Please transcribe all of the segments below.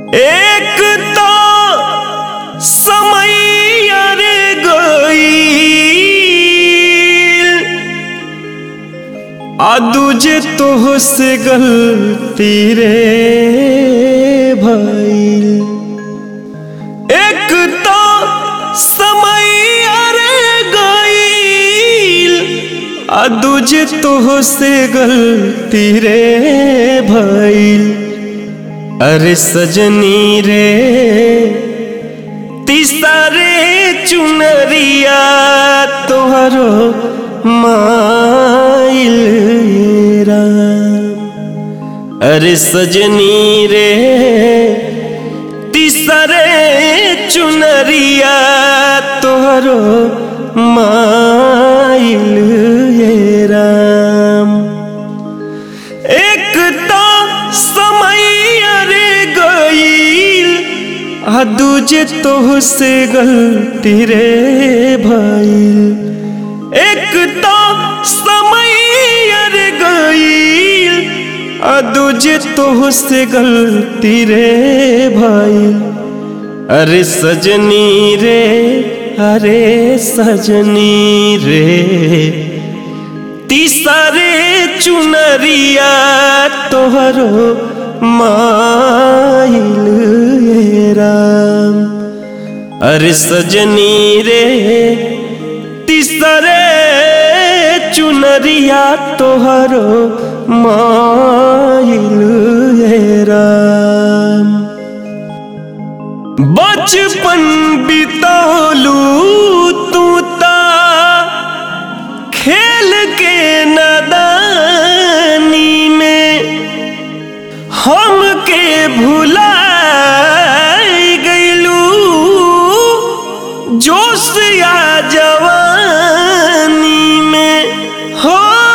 एक तो समय रे गईल आ दूजे तोह से गलती रे भइल। एक तो समय रे गईल आ दूजे तोह से गलती रे भइल। अरे सजनी रे तीसरे चुनरिया तोहरो माइल राम। अरे सजनी रे तीसरे चुनरिया तोहरो माइल राम। एक तो समय रे गईल आ दूजे तोह से गलती रे भइल। एक तो समय रे गईल आ दूजे तोह से गलती रे भइल। अरे सजनी रे अरे सजनी रे तीसरे चुनरिया तोहरो माइल राम। अरे सजनी रे तीसरे चुनरिया तोहरो माइल राम। बचपन बितौलू तू ता खेल के नादानी में हमके भुलाई गइलू जोश या जवानी में हो।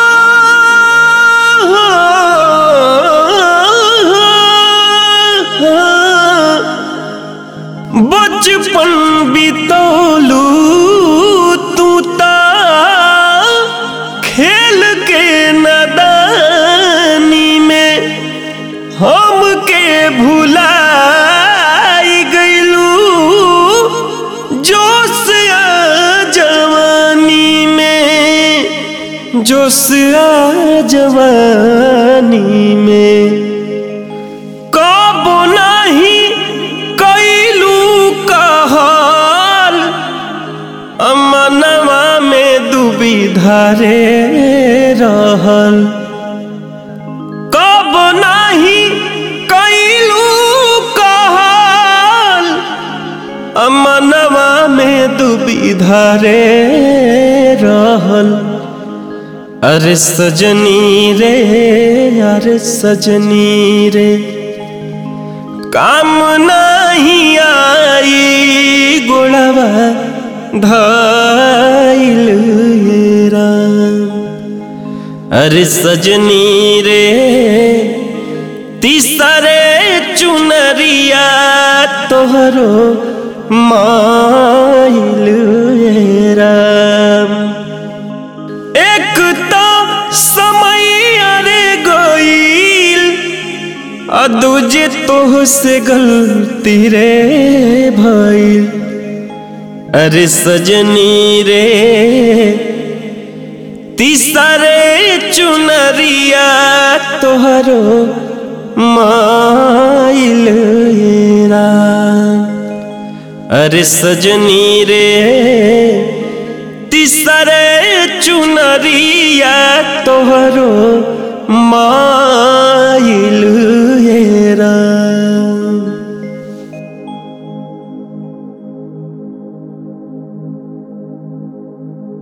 बचपन बितौलू तू ता खेल के नादानी में हमके भुलाई गइलू जोश आ जवानी में। जोश आ जवानी में कबो नहीं कइलू कहल अमनवा में दुविधा रे रहल। कब नहीं कइलू कहल अमनवा में दुविधा रे रहल। अरे सजनी रे अरे सजनी रे काम नहीं आई गोड़वा धाइल राम। अरे सजनी रे तीसरे चुनरिया तोहरो माइल राम। एक तो समय रे गईल आ दूजे तोह से गलती रे भइल। अरे सजनी रे तीसरे चुनरिया तोहरो माइल राम। अरे सजनी रे तीसरे चुनरिया तोहरो माइल